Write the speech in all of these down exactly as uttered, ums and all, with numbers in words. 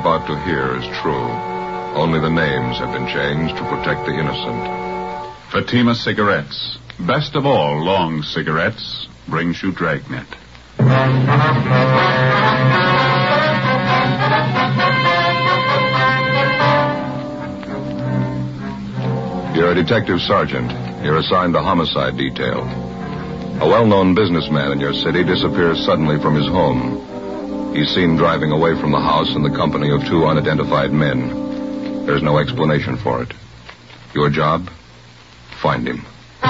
about to hear is true. Only the names have been changed to protect the innocent. Fatima Cigarettes. Best of all long cigarettes brings you Dragnet. You're a detective sergeant. You're assigned to homicide detail. A well-known businessman in your city disappears suddenly from his home. He's seen driving away from the house in the company of two unidentified men. There's no explanation for it. Your job? Find him.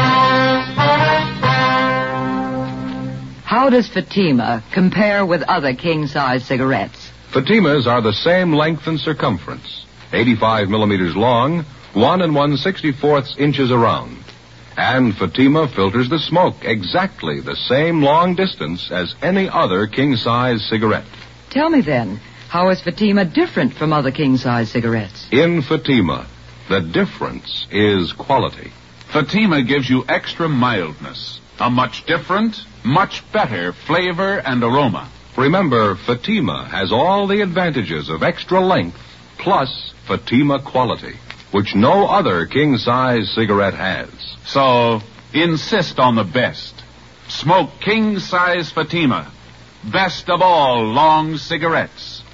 How does Fatima compare with other king-size cigarettes? Fatimas are the same length and circumference. eighty-five millimeters long, one and one sixty-fourths inches around. And Fatima filters the smoke exactly the same long distance as any other king-size cigarette. Tell me then, how is Fatima different from other king-size cigarettes? In Fatima, the difference is quality. Fatima gives you extra mildness, a much different, much better flavor and aroma. Remember, Fatima has all the advantages of extra length plus Fatima quality, which no other king-size cigarette has. So, insist on the best. Smoke king-size Fatima. Best of all long cigarettes.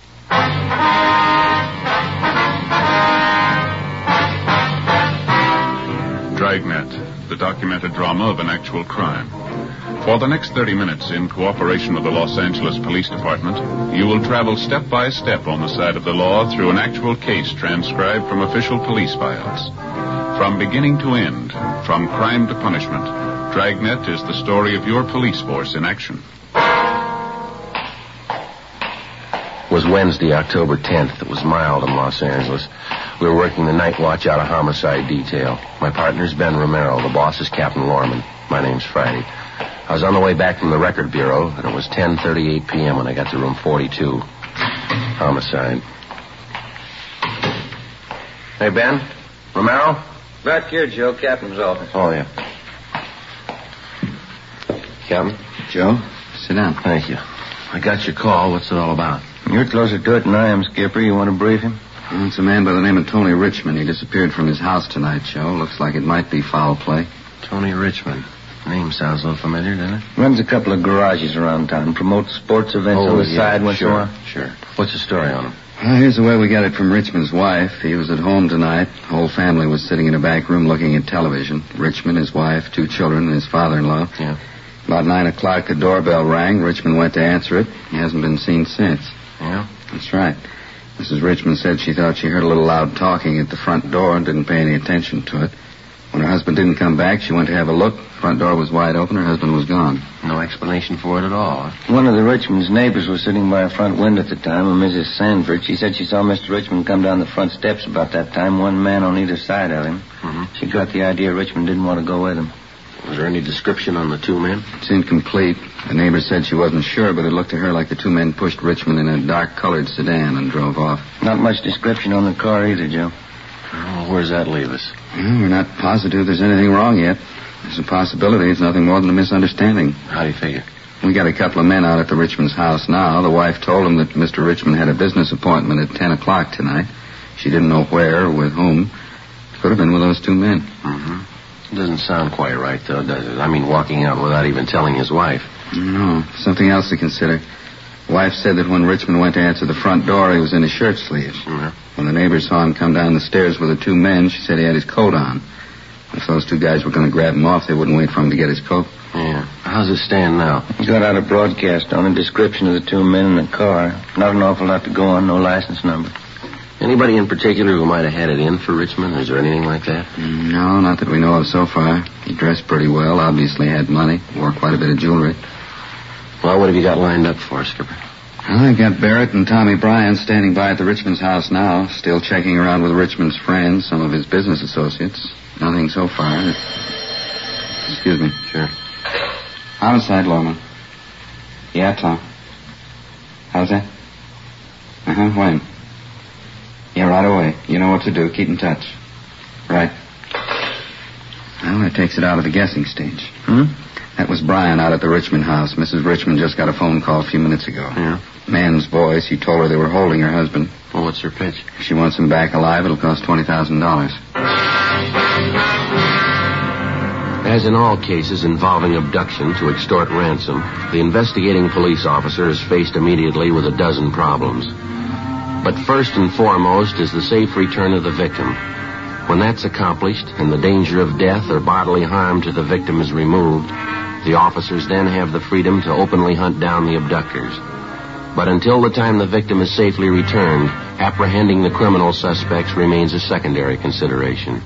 Dragnet, the documented drama of an actual crime. For the next thirty minutes, in cooperation with the Los Angeles Police Department, you will travel step by step on the side of the law through an actual case transcribed from official police files. From beginning to end, from crime to punishment, Dragnet is the story of your police force in action. It was Wednesday, October tenth. It was mild in Los Angeles. We were working the night watch out of homicide detail. My partner's Ben Romero. The boss is Captain Lorman. My name's Friday. I was on the way back from the record bureau, and it was ten thirty-eight p.m. when I got to room forty-two. Homicide. Hey, Ben? Romero? Back here, Joe. Captain's office. Oh, yeah. Captain? Joe, sit down. Thank you. I got your call. What's it all about? You're closer to it than I am, Skipper. You want to brief him? Well, it's a man by the name of Tony Richmond. He disappeared from his house tonight, Joe. Looks like it might be foul play. Tony Richmond. Name sounds a little familiar, doesn't it? Runs a couple of garages around town. Promotes sports events oh, on the yeah, side once sure, in a while. Sure. What's the story on him? Well, here's the way we got it from Richmond's wife. He was at home tonight. The whole family was sitting in a back room looking at television. Richmond, his wife, two children, and his father-in-law. Yeah. About nine o'clock, the doorbell rang. Richmond went to answer it. He hasn't been seen since. Yeah? That's right. Missus Richmond said she thought she heard a little loud talking at the front door and didn't pay any attention to it. When her husband didn't come back, she went to have a look. Front door was wide open. Her husband was gone. No explanation for it at all. One of the Richmonds' neighbors was sitting by a front window at the time, and Missus Sanford. She said she saw Mister Richmond come down the front steps about that time, one man on either side of him. Mm-hmm. She got the idea Richmond didn't want to go with him. Was there any description on the two men? It's incomplete. The neighbor said she wasn't sure, but it looked to her like the two men pushed Richmond in a dark-colored sedan and drove off. Not much description on the car either, Joe. Oh, where's that leave us? Well, we're not positive there's anything wrong yet. There's a possibility it's nothing more than a misunderstanding. How do you figure? We got a couple of men out at the Richmond's house now. The wife told them that Mister Richmond had a business appointment at ten o'clock tonight. She didn't know where or with whom. Could have been with those two men. Mm-hmm. It doesn't sound quite right, though, does it? I mean, walking out without even telling his wife. No, something else to consider. The wife said that when Richmond went to answer the front door, he was in his shirt sleeves. Mm-hmm. When the neighbors saw him come down the stairs with the two men, she said he had his coat on. If those two guys were going to grab him off, they wouldn't wait for him to get his coat. Yeah. How's it stand now? He got out a broadcast on a description of the two men in the car. Not an awful lot to go on, no license number. Anybody in particular who might have had it in for Richmond? Is there anything like that? No, not that we know of so far. He dressed pretty well, obviously had money, wore quite a bit of jewelry. Well, what have you got lined up for, Skipper? Well, I've got Barrett and Tommy Bryan standing by at the Richmond's house now, still checking around with Richmond's friends, some of his business associates. Nothing so far. Excuse me. Sure. Homicide, Lorman. Yeah, Tom. How's that? Uh-huh, when? Yeah, right away. You know what to do. Keep in touch. Right. Well, they're takes it out of the guessing stage. Hmm? That was Brian out at the Richmond house. Missus Richmond just got a phone call a few minutes ago. Yeah? Man's voice. He told her they were holding her husband. Well, what's her pitch? If she wants him back alive, it'll cost twenty thousand dollars. As in all cases involving abduction to extort ransom, the investigating police officer is faced immediately with a dozen problems. But first and foremost is the safe return of the victim. When that's accomplished and the danger of death or bodily harm to the victim is removed, the officers then have the freedom to openly hunt down the abductors. But until the time the victim is safely returned, apprehending the criminal suspects remains a secondary consideration.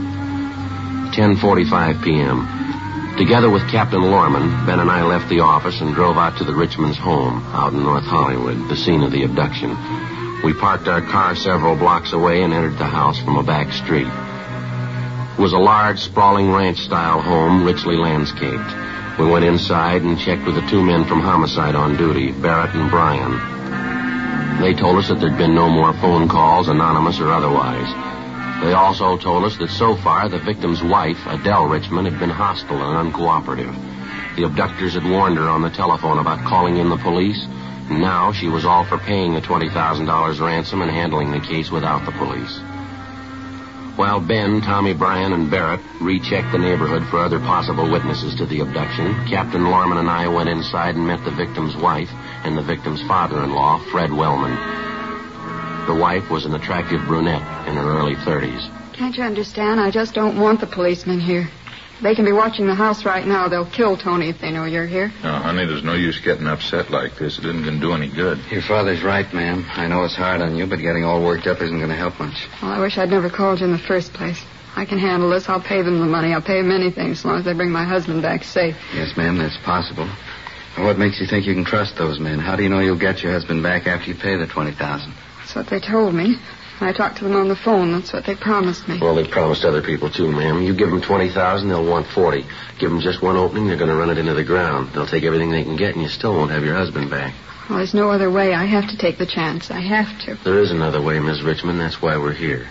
ten forty-five p.m. Together with Captain Lorman, Ben and I left the office and drove out to the Richmonds' home out in North Hollywood, the scene of the abduction. We parked our car several blocks away and entered the house from a back street. It was a large, sprawling ranch-style home, richly landscaped. We went inside and checked with the two men from homicide on duty, Barrett and Bryan. They told us that there'd been no more phone calls, anonymous or otherwise. They also told us that so far the victim's wife, Adele Richmond, had been hostile and uncooperative. The abductors had warned her on the telephone about calling in the police, and now she was all for paying the twenty thousand dollars ransom and handling the case without the police. While Ben, Tommy Bryan, and Barrett rechecked the neighborhood for other possible witnesses to the abduction, Captain Lorman and I went inside and met the victim's wife and the victim's father-in-law, Fred Wellman. The wife was an attractive brunette in her early thirties. Can't you understand? I just don't want the policemen here. They can be watching the house right now. They'll kill Tony if they know you're here. No, honey, there's no use getting upset like this. It isn't going to do any good. Your father's right, ma'am. I know it's hard on you, but getting all worked up isn't going to help much. Well, I wish I'd never called you in the first place. I can handle this. I'll pay them the money. I'll pay them anything as long as they bring my husband back safe. Yes, ma'am, that's possible. What makes you think you can trust those men? How do you know you'll get your husband back after you pay the twenty thousand dollars? That's what they told me. I talked to them on the phone. That's what they promised me. Well, they promised other people, too, ma'am. You give them twenty thousand dollars, they'll want forty. Give them just one opening, they're going to run it into the ground. They'll take everything they can get, and you still won't have your husband back. Well, there's no other way. I have to take the chance. I have to. There is another way, Miss Richmond. That's why we're here.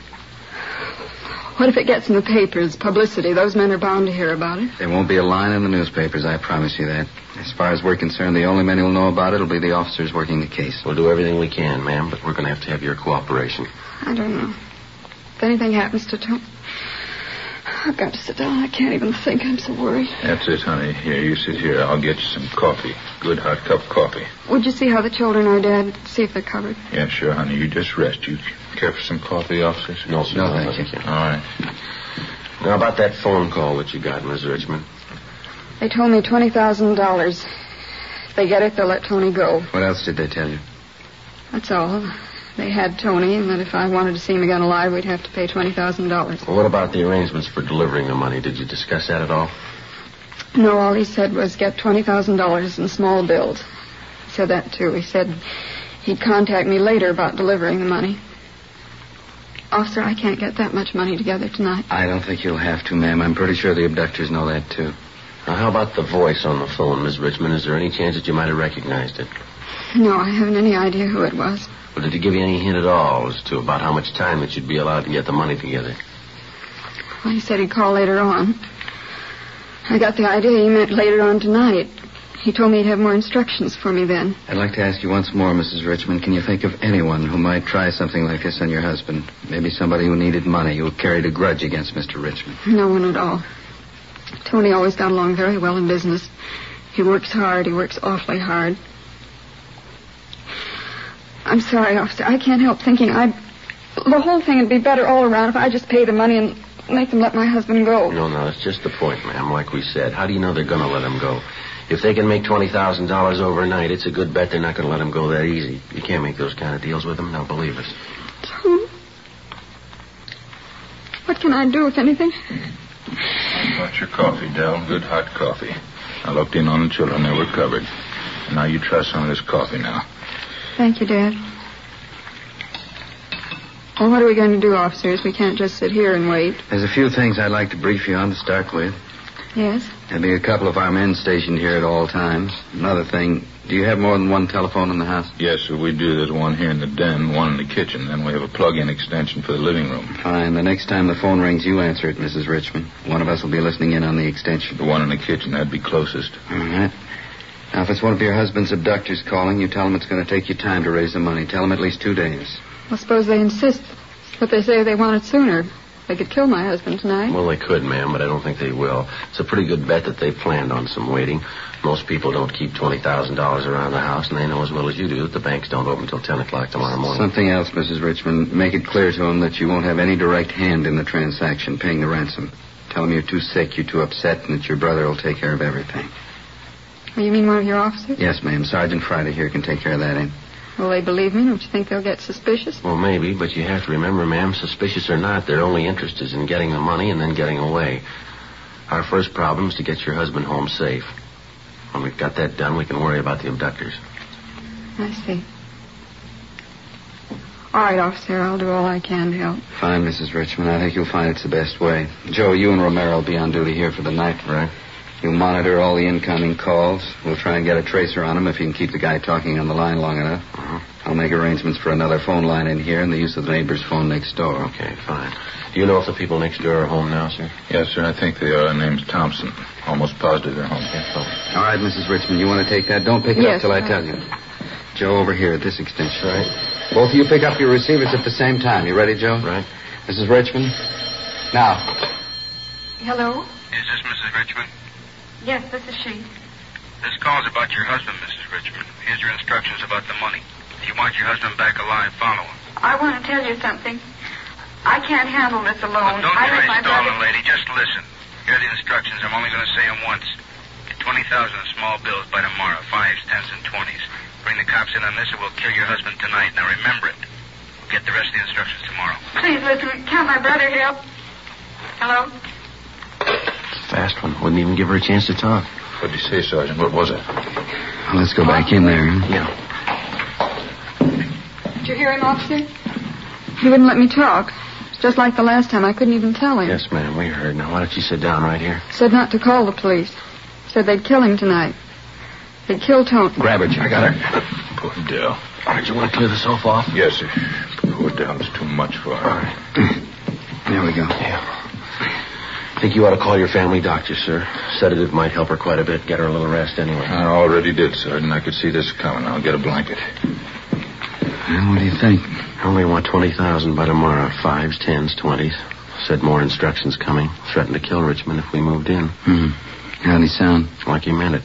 What if it gets in the papers, publicity? Those men are bound to hear about it. There won't be a line in the newspapers, I promise you that. As far as we're concerned, the only men who'll know about it will be the officers working the case. We'll do everything we can, ma'am, but we're going to have to have your cooperation. I don't know. If anything happens to Tony, I've got to sit down. I can't even think. I'm so worried. That's it, honey. Here, you sit here. I'll get you some coffee. Good hot cup of coffee. Would you see how the children are, Dad? See if they're covered. Yeah, sure, honey. You just rest. You care for some coffee, officers? No, sir. No, thank you. All right. Now, about that phone call that you got, Miss Richmond. They told me twenty thousand dollars. If they get it, they'll let Tony go. What else did they tell you? That's all. They had Tony, and that if I wanted to see him again alive, we'd have to pay twenty thousand dollars. Well, what about the arrangements for delivering the money? Did you discuss that at all? No, all he said was get twenty thousand dollars in small bills. He said that, too. He said he'd contact me later about delivering the money. Officer, I can't get that much money together tonight. I don't think you'll have to, ma'am. I'm pretty sure the abductors know that, too. Now, how about the voice on the phone, Miss Richmond? Is there any chance that you might have recognized it? No, I haven't any idea who it was. Well, did he give you any hint at all as to about how much time that you'd be allowed to get the money together? Well, he said he'd call later on. I got the idea he meant later on tonight. He told me he'd have more instructions for me then. I'd like to ask you once more, Missus Richmond, can you think of anyone who might try something like this on your husband? Maybe somebody who needed money, who carried a grudge against Mister Richmond. No one at all. Tony always got along very well in business. He works hard. He works awfully hard. I'm sorry, officer. I can't help thinking I... The whole thing would be better all around if I just pay the money and make them let my husband go. No, no, that's just the point, ma'am, like we said. How do you know they're going to let him go? If they can make twenty thousand dollars overnight, it's a good bet they're not going to let him go that easy. You can't make those kind of deals with them. Now, believe us. So, what can I do, if anything? Got your coffee, Del. Good hot coffee. I looked in on the children. They were covered. And now you try some of this coffee now. Thank you, Dad. Well, what are we going to do, officers? We can't just sit here and wait. There's a few things I'd like to brief you on to start with. Yes? There'll be a couple of our men stationed here at all times. Another thing, do you have more than one telephone in the house? Yes, sir, we do. There's one here in the den, one in the kitchen. Then we have a plug-in extension for the living room. Fine. The next time the phone rings, you answer it, Missus Richmond. One of us will be listening in on the extension. The one in the kitchen, that'd be closest. All right. Now, if it's one of your husband's abductors calling, you tell them it's going to take you time to raise the money. Tell them at least two days. Well, suppose they insist. But they say they want it sooner. They could kill my husband tonight. Well, they could, ma'am, but I don't think they will. It's a pretty good bet that they've planned on some waiting. Most people don't keep twenty thousand dollars around the house, and they know as well as you do that the banks don't open until ten o'clock tomorrow morning. Something else, Missus Richmond. Make it clear to them that you won't have any direct hand in the transaction, paying the ransom. Tell them you're too sick, you're too upset, and that your brother will take care of everything. Oh, you mean one of your officers? Yes, ma'am. Sergeant Friday here can take care of that, eh? Will they believe me? Don't you think they'll get suspicious? Well, maybe, but you have to remember, ma'am, suspicious or not, their only interest is in getting the money and then getting away. Our first problem is to get your husband home safe. When we've got that done, we can worry about the abductors. I see. All right, officer, I'll do all I can to help. Fine, Missus Richmond. I think you'll find it's the best way. Joe, you and Romero will be on duty here for the night. Right. You monitor all the incoming calls. We'll try and get a tracer on him if you can keep the guy talking on the line long enough. Uh-huh. I'll make arrangements for another phone line in here and the use of the neighbor's phone next door. Okay, fine. Do you know if the people next door are home now, sir? Yes, sir, I think they are. Their name's Thompson. Almost positive they're home. All right, Missus Richmond, you want to take that? Don't pick it Yes, up till I sir. tell you. Joe, over here at this extension. Right. Both of you pick up your receivers at the same time. You ready, Joe? Right. Missus Richmond? Now. Hello? Is this Missus Richmond? Yes, this is she. This call's about your husband, Missus Richmond. Here's your instructions about the money. If you want your husband back alive, follow him. I want to tell you something. I can't handle this alone. Well, don't I try let my stalling, brother... lady. Just listen. Here are the instructions. I'm only going to say them once. Get twenty thousand in small bills by tomorrow. Fives, tens, and twenties. Bring the cops in on this or we'll kill your husband tonight. Now remember it. We'll get the rest of the instructions tomorrow. Please listen. Can't my brother help? Hello? Fast one. Wouldn't even give her a chance to talk. What'd you say, Sergeant? What was it? Well, let's go back in there. Huh? Yeah. Did you hear him, officer? He wouldn't let me talk. It's just like the last time. I couldn't even tell him. Yes, ma'am, we heard. Now, why don't you sit down right here? Said not to call the police. Said they'd kill him tonight. They'd kill Tony. Grab her, Jim. I got her. Poor Dell. All right, you want to clear the sofa off? Yes, sir. Poor Dell is too much for her. All right. There we go. Yeah. I think you ought to call your family doctor, sir. Sedative might help her quite a bit. Get her a little rest anyway. I already did, Sergeant. I could see this coming. I'll get a blanket. Well, what do you think? I only want twenty thousand by tomorrow. Fives, tens, twenties. Said more instructions coming. Threatened to kill Richmond if we moved in. Hmm. How'd he sound? Like he meant it.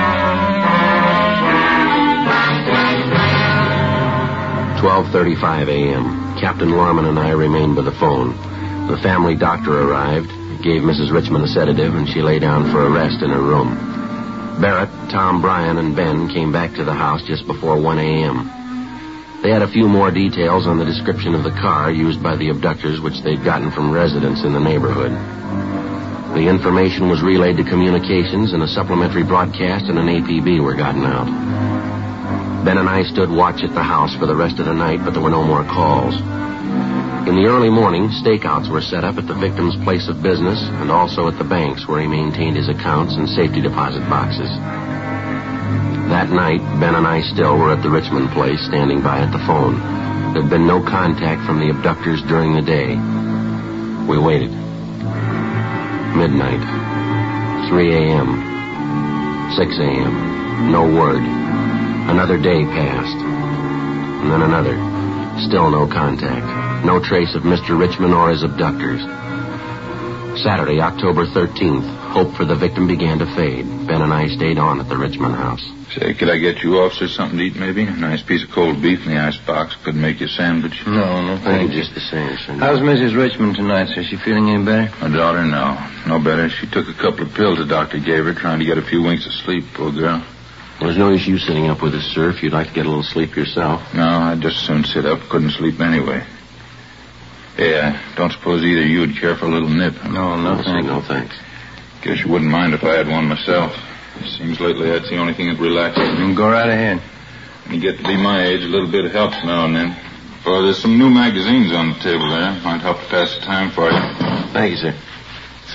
twelve thirty-five a.m. Captain Lorman and I remained by the phone. The family doctor arrived, gave Missus Richmond a sedative, and she lay down for a rest in her room. Barrett, Tom Bryan, and Ben came back to the house just before one a.m. They had a few more details on the description of the car used by the abductors, which they'd gotten from residents in the neighborhood. The information was relayed to communications, and a supplementary broadcast and an A P B were gotten out. Ben and I stood watch at the house for the rest of the night, but there were no more calls. In the early morning, stakeouts were set up at the victim's place of business and also at the banks where he maintained his accounts and safety deposit boxes. That night, Ben and I still were at the Richmond place, standing by at the phone. There'd been no contact from the abductors during the day. We waited. Midnight. three a.m. six a.m. No word. Another day passed. And then another. Still no contact. No trace of Mister Richmond or his abductors. Saturday, October thirteenth, hope for the victim began to fade. Ben and I stayed on at the Richmond house. Say, could I get you officers something to eat, maybe? A nice piece of cold beef in the icebox. Could make you a sandwich. No, no, thank you. Just the same, sir. How's Missus Richmond tonight, sir? Is she feeling any better? My daughter, no. No better. She took a couple of pills the doctor gave her, trying to get a few winks of sleep, poor girl. There's no use you sitting up with us, sir, if you'd like to get a little sleep yourself. No, I'd just soon sit up. Couldn't sleep anyway. Hey, I don't suppose either of you would care for a little nip. No, no, No, thank no you. thanks. Guess you wouldn't mind if I had one myself. Seems lately that's the only thing that relaxes me. You go right ahead. When you get to be my age, a little bit helps now and then. Well, there's some new magazines on the table there. Might help to pass the time for you. Thank you, sir.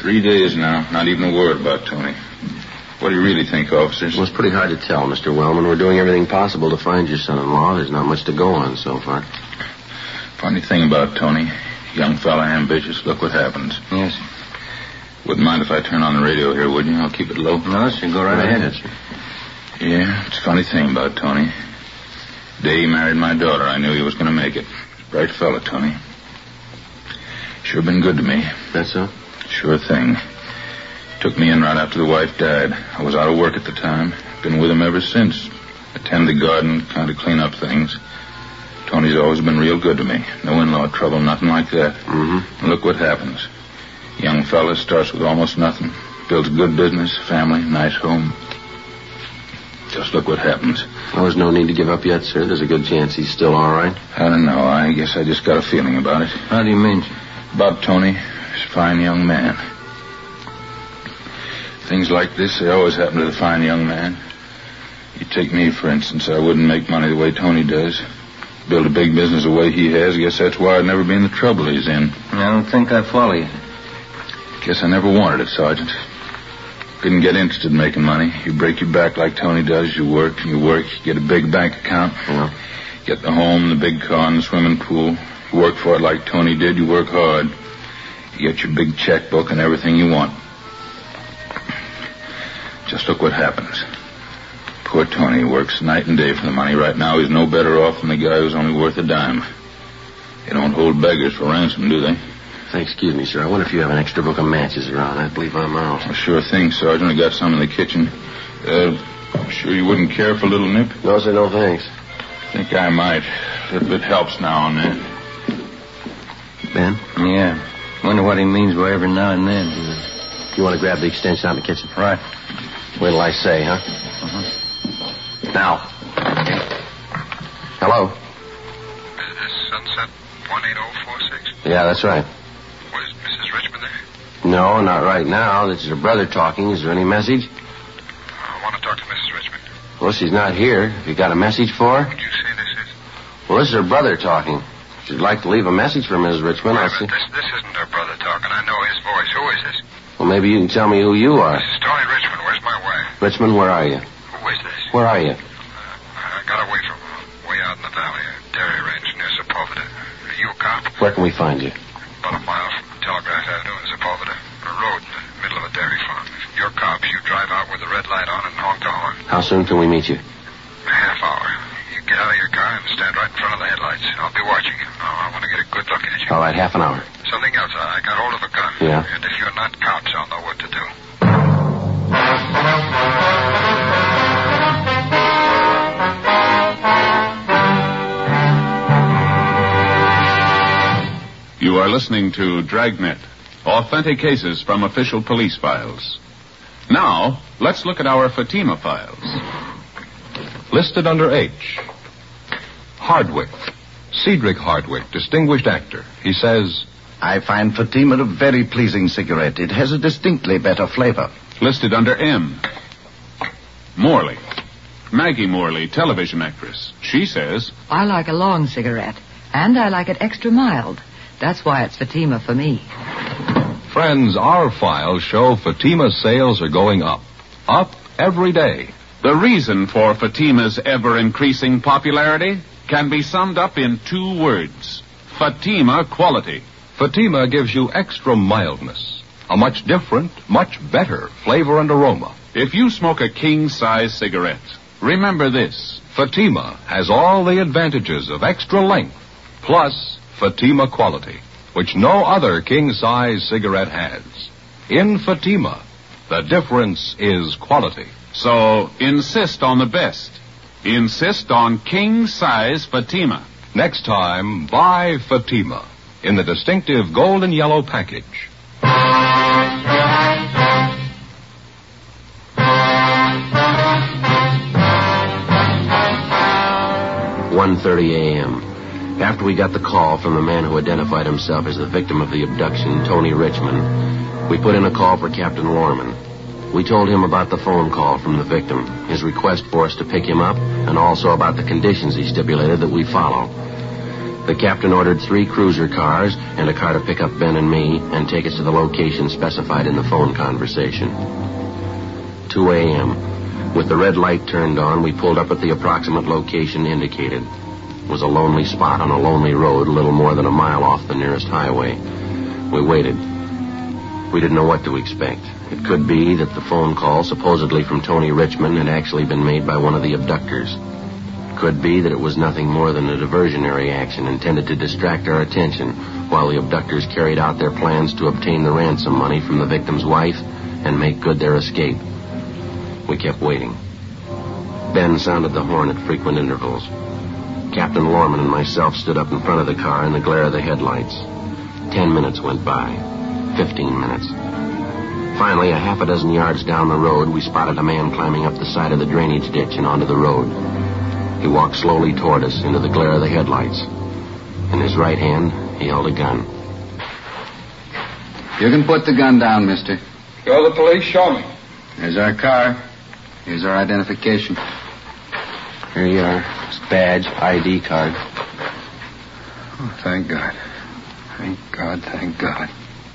Three days now. Not even a word about Tony. What do you really think, officers? Well, it's pretty hard to tell, Mister Wellman. We're doing everything possible to find your son-in-law. There's not much to go on so far. Funny thing about Tony. Young fella, ambitious. Look what happens. Yes. Wouldn't mind if I turn on the radio here, would you? I'll keep it low. No, sir. Go right ahead. Yeah, it's a funny thing about Tony. The day he married my daughter, I knew he was going to make it. Bright fella, Tony. Sure been good to me. That's so? Sure thing. Took me in right after the wife died. I was out of work at the time. Been with him ever since. Attend the garden, kind of clean up things. Tony's always been real good to me. No in-law trouble, nothing like that. Mm-hmm. And look what happens. Young fella starts with almost nothing. Builds a good business, family, nice home. Just look what happens. Well, there's no need to give up yet, sir. There's a good chance he's still all right. I don't know. I guess I just got a feeling about it. How do you mean, sir? About Tony. He's a fine young man. Things like this, they always happen to the fine young man. You take me, for instance. I wouldn't make money the way Tony does. Build a big business the way he has. Guess that's why I'd never be in the trouble he's in. I don't think I follow you. Guess I never wanted it, Sergeant. Couldn't get interested in making money. You break your back like Tony does. You work and you work. You get a big bank account. Yeah. Get the home, the big car, and the swimming pool. You work for it like Tony did. You work hard. You get your big checkbook and everything you want. Just look what happens. Poor Tony works night and day for the money. Right now, he's no better off than the guy who's only worth a dime. They don't hold beggars for ransom, do they? Say, excuse me, sir. I wonder if you have an extra book of matches around. I believe I'm out. Well, sure thing, Sergeant. I got some in the kitchen. Uh, sure you wouldn't care for a little nip? No, sir, no thanks. Think I might. A little bit helps now and then. Ben? Yeah. Wonder what he means by every now and then. You want to grab the extension out in the kitchen? Right. Wait till I say, huh? Uh-huh. Now. Hello? Is this Sunset one eight oh four six? Yeah, that's right. Was Missus Richmond there? No, not right now. This is her brother talking. Is there any message? I want to talk to Missus Richmond. Well, she's not here. Have you got a message for her? Who do you say this is? Well, this is her brother talking. If you'd like to leave a message for Missus Richmond, Wait a I'll see. minute. This, this isn't her brother talking. I know his voice. Who is this? Well, maybe you can tell me who you are. This is Tony Richmond. Where's my wife? Richmond, where are you? Who is this? Where are you? Uh, I got away from way out in the valley, a dairy range near Sepulveda. Are you a cop? Where can we find you? About a mile from Telegraph Avenue in Sepulveda. A road in the middle of a dairy farm. If you're cops, you drive out with the red light on and honk the horn. How soon can we meet you? A half hour. You get out of your car and stand right in front of the headlights. I'll be watching you. Oh, I want to get a good look at you. All right, half an hour. Something else. I got hold of a gun. Yeah? And if you're not cops, I'll know what to do. You are listening to Dragnet, authentic cases from official police files. Now, let's look at our Fatima files. Listed under H. Hardwick. Cedric Hardwick, distinguished actor. He says, I find Fatima a very pleasing cigarette. It has a distinctly better flavor. Listed under M. Morley. Maggie Morley, television actress. She says, I like a long cigarette, and I like it extra mild. That's why it's Fatima for me. friends, our files show Fatima's sales are going up. Up every day. The reason for Fatima's ever-increasing popularity can be summed up in two words. Fatima quality. Fatima gives you extra mildness, a much different, much better flavor and aroma. If you smoke a king-size cigarette, remember this. Fatima has all the advantages of extra length, plus Fatima quality, which no other king-size cigarette has. In Fatima, the difference is quality. So insist on the best. Insist on king-size Fatima. Next time, buy Fatima in the distinctive gold and yellow package. one thirty a.m. After we got the call from the man who identified himself as the victim of the abduction, Tony Richmond, we put in a call for Captain Lorman. We told him about the phone call from the victim, his request for us to pick him up, and also about the conditions he stipulated that we follow. The captain ordered three cruiser cars and a car to pick up Ben and me and take us to the location specified in the phone conversation. two a.m. With the red light turned on, we pulled up at the approximate location indicated. It was a lonely spot on a lonely road, a little more than a mile off the nearest highway. We waited. We didn't know what to expect. It could be that the phone call, supposedly from Tony Richmond, had actually been made by one of the abductors. It could be that it was nothing more than a diversionary action intended to distract our attention while the abductors carried out their plans to obtain the ransom money from the victim's wife and make good their escape. We kept waiting. Ben sounded the horn at frequent intervals. Captain Lorman and myself stood up in front of the car in the glare of the headlights. Ten minutes went by. Fifteen minutes. Finally, a half a dozen yards down the road, we spotted a man climbing up the side of the drainage ditch and onto the road. He walked slowly toward us into the glare of the headlights. In his right hand, he held a gun. You can put the gun down, mister. You're the police. Show me. Here's our car. Here's our identification. Here you are. His badge, I D card. Oh, thank God. Thank God, thank God.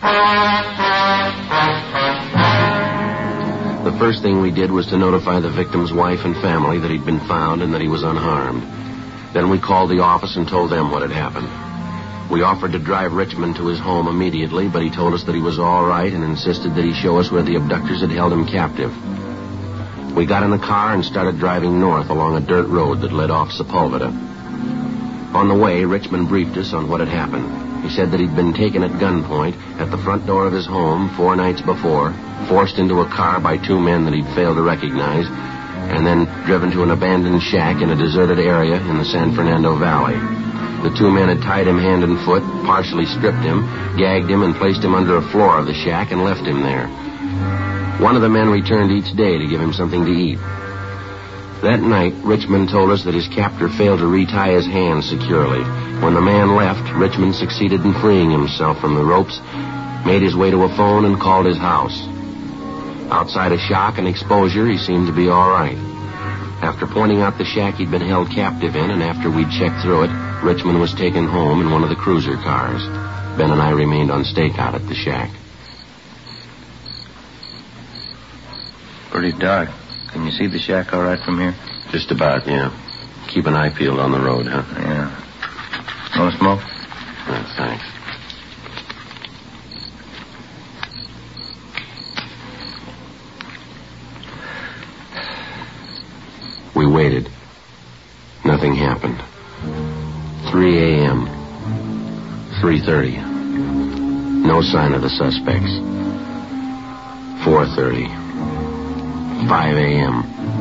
The first thing we did was to notify the victim's wife and family that he'd been found and that he was unharmed. Then we called the office and told them what had happened. We offered to drive Richmond to his home immediately, but he told us that he was all right and insisted that he show us where the abductors had held him captive. We got in the car and started driving north along a dirt road that led off Sepulveda. On the way, Richmond briefed us on what had happened. He said that he'd been taken at gunpoint at the front door of his home four nights before, forced into a car by two men that he'd failed to recognize, and then driven to an abandoned shack in a deserted area in the San Fernando Valley. The two men had tied him hand and foot, partially stripped him, gagged him, and placed him under a floor of the shack and left him there. One of the men returned each day to give him something to eat. That night, Richmond told us that his captor failed to retie his hands securely. When the man left, Richmond succeeded in freeing himself from the ropes, made his way to a phone, and called his house. Outside of shock and exposure, he seemed to be all right. After pointing out the shack he'd been held captive in, and after we'd checked through it, Richmond was taken home in one of the cruiser cars. Ben and I remained on stakeout at the shack. Pretty dark. Can you see the shack all right from here? Just about, yeah. Keep an eye peeled on the road, huh? Yeah. No smoke? Oh, thanks. We waited. Nothing happened. three a.m. three thirty. No sign of the suspects. four thirty. five a.m.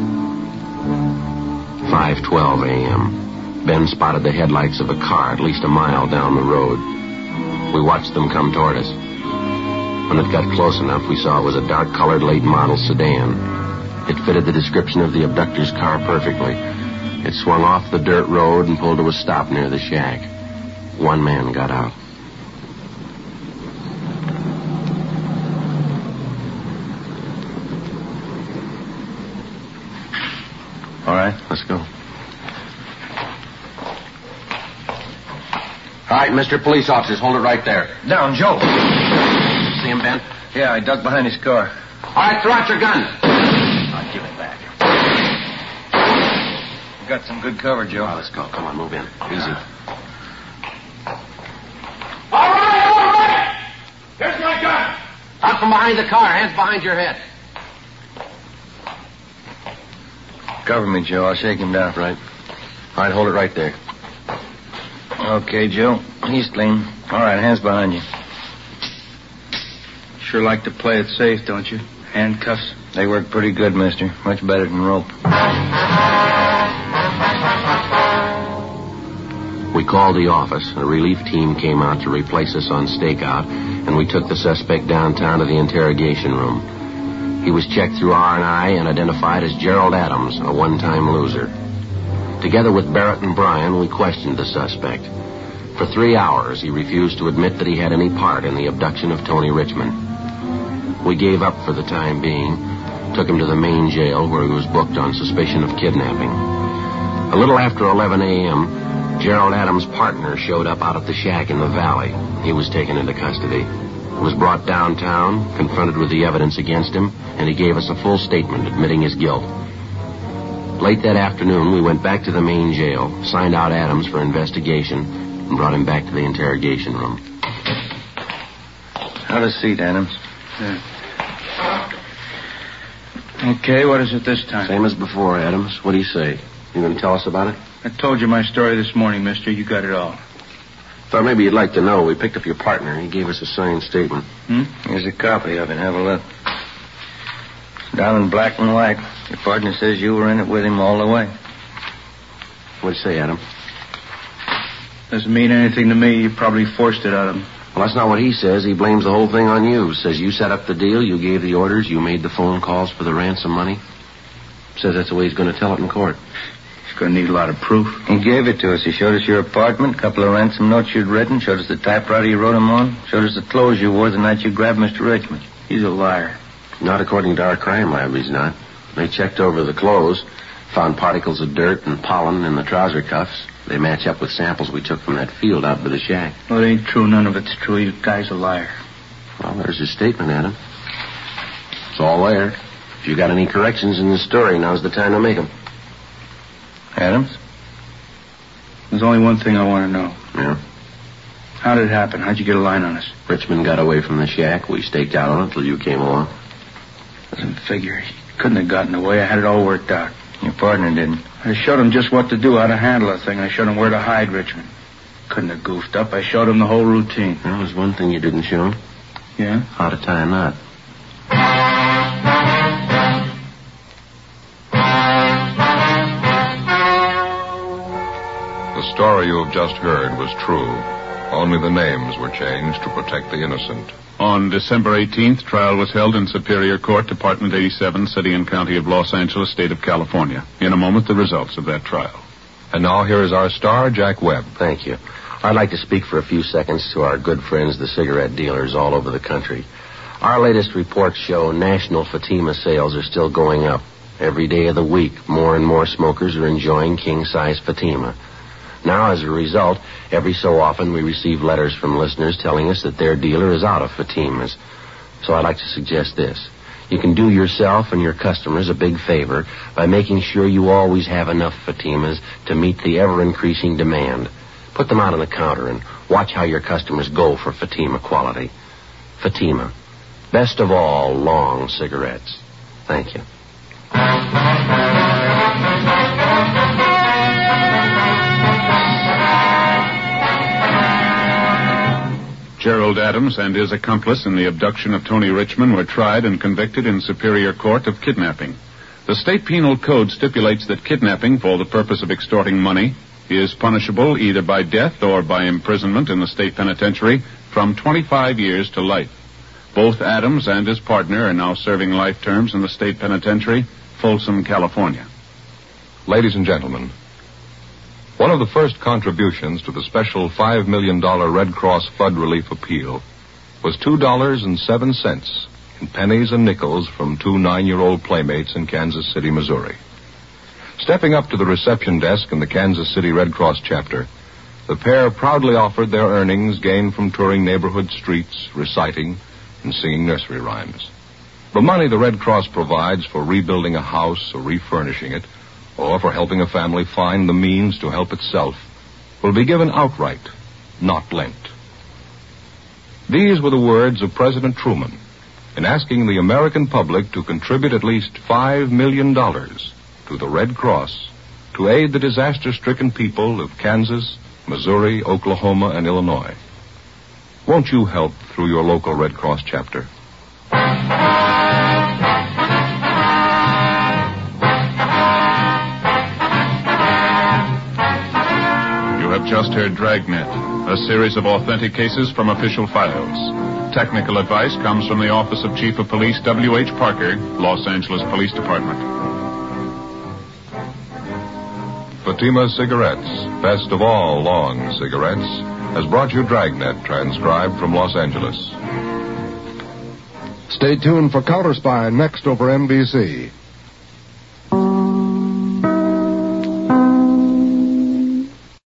five twelve a.m. Ben spotted the headlights of a car at least a mile down the road. We watched them come toward us. When it got close enough, we saw it was a dark-colored late-model sedan. It fitted the description of the abductor's car perfectly. It swung off the dirt road and pulled to a stop near the shack. One man got out. All right, let's go. All right, Mister Police Officers, hold it right there. Down, Joe. See him, Ben? Yeah, I ducked behind his car. All right, throw out your gun. I'll give it back. You got some good cover, Joe. Oh, let's go. Come on, move in. Easy. All right, all right. Here's my gun. Out from behind the car. Hands behind your head. Cover me, Joe. I'll shake him down. Right. All right, hold it right there. Okay, Joe. He's clean. All right, hands behind you. Sure like to play it safe, don't you? Handcuffs? They work pretty good, mister. Much better than rope. We called the office. A relief team came out to replace us on stakeout, and we took the suspect downtown to the interrogation room. He was checked through R and I and identified as Gerald Adams, a one-time loser. Together with Barrett and Bryan, we questioned the suspect. For three hours, he refused to admit that he had any part in the abduction of Tony Richmond. We gave up for the time being, took him to the main jail where he was booked on suspicion of kidnapping. A little after eleven a.m., Gerald Adams' partner showed up out at the shack in the valley. He was taken into custody. Was brought downtown, confronted with the evidence against him, and he gave us a full statement admitting his guilt. Late that afternoon, we went back to the main jail, signed out Adams for investigation, and brought him back to the interrogation room. Have a seat, Adams. Yeah. Okay, what is it this time? Same as before, Adams. What do you say? You going to tell us about it? I told you my story this morning, mister. You got it all. Thought maybe you'd like to know. We picked up your partner. He gave us a signed statement. Hmm? Here's a copy of it. Have a look. It's down in black and white. Your partner says you were in it with him all the way. What'd you say, Adam? Doesn't mean anything to me. You probably forced it out of him. Well, that's not what he says. He blames the whole thing on you. Says you set up the deal, you gave the orders, you made the phone calls for the ransom money. Says that's the way he's going to tell it in court. He's going to need a lot of proof. He gave it to us. He showed us your apartment, a couple of ransom notes you'd written, showed us the typewriter you wrote them on, showed us the clothes you wore the night you grabbed Mister Richmond. He's a liar. Not according to our crime lab, he's not. They checked over the clothes, found particles of dirt and pollen in the trouser cuffs. They match up with samples we took from that field out by the shack. Well, it ain't true. None of it's true. You guy's a liar. Well, there's his statement, Adam. It's all there. If you got any corrections in the story, now's the time to make them. Adams? There's only one thing I want to know. Yeah? How did it happen? How'd you get a line on us? Richmond got away from the shack. We staked out on it until you came along. Doesn't figure. He couldn't have gotten away. I had it all worked out. Your partner didn't. I showed him just what to do, how to handle the thing. I showed him where to hide Richmond. Couldn't have goofed up. I showed him the whole routine. There was one thing you didn't show him. Yeah? How to tie a knot. The story you have just heard was true. Only the names were changed to protect the innocent. On December eighteenth, trial was held in Superior Court, Department eighty-seven, City and County of Los Angeles, State of California. In a moment, the results of that trial. And now here is our star, Jack Webb. Thank you. I'd like to speak for a few seconds to our good friends, the cigarette dealers all over the country. Our latest reports show national Fatima sales are still going up. Every day of the week, more and more smokers are enjoying king-size Fatima. Now, as a result, every so often we receive letters from listeners telling us that their dealer is out of Fatimas. So I'd like to suggest this. You can do yourself and your customers a big favor by making sure you always have enough Fatimas to meet the ever-increasing demand. Put them out on the counter and watch how your customers go for Fatima quality. Fatima. Best of all, long cigarettes. Thank you. Gerald Adams and his accomplice in the abduction of Tony Richmond were tried and convicted in Superior Court of kidnapping. The state penal code stipulates that kidnapping for the purpose of extorting money is punishable either by death or by imprisonment in the state penitentiary from twenty-five years to life. Both Adams and his partner are now serving life terms in the state penitentiary, Folsom, California. Ladies and gentlemen, one of the first contributions to the special five million dollars Red Cross Flood Relief Appeal was two dollars and seven cents in pennies and nickels from two nine-year-old playmates in Kansas City, Missouri. Stepping up to the reception desk in the Kansas City Red Cross chapter, the pair proudly offered their earnings gained from touring neighborhood streets, reciting, and singing nursery rhymes. The money the Red Cross provides for rebuilding a house or refurnishing it, or for helping a family find the means to help itself, will be given outright, not lent. These were the words of President Truman in asking the American public to contribute at least five million dollars to the Red Cross to aid the disaster-stricken people of Kansas, Missouri, Oklahoma, and Illinois. Won't you help through your local Red Cross chapter? Just heard Dragnet, a series of authentic cases from official files. Technical advice comes from the Office of Chief of Police W H Parker, Los Angeles Police Department. Fatima Cigarettes, best of all long cigarettes, has brought you Dragnet, transcribed from Los Angeles. Stay tuned for Counterspy next over N B C.